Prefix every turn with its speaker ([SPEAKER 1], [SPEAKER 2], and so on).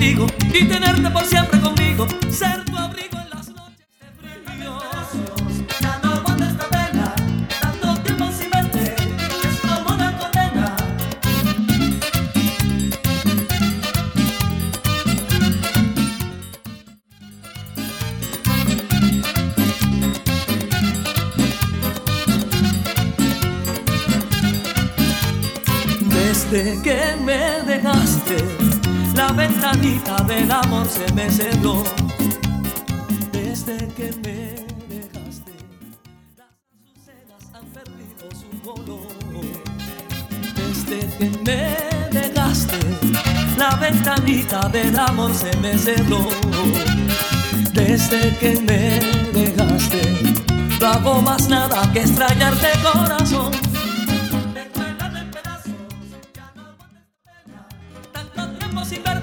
[SPEAKER 1] contigo y tenerte por siempre conmigo, ser tu abrigo en las noches de frío. Ya no aguanto esta pena, tanto tiempo sin verte, es como una condena. Desde que me dejaste, la ventanita del amor se me cerró. Desde que me dejaste, las azucenas han perdido su color. Desde que me dejaste, la ventanita del amor se me cerró. Desde que me dejaste, no hago más nada que extrañarte, corazón. Sin ver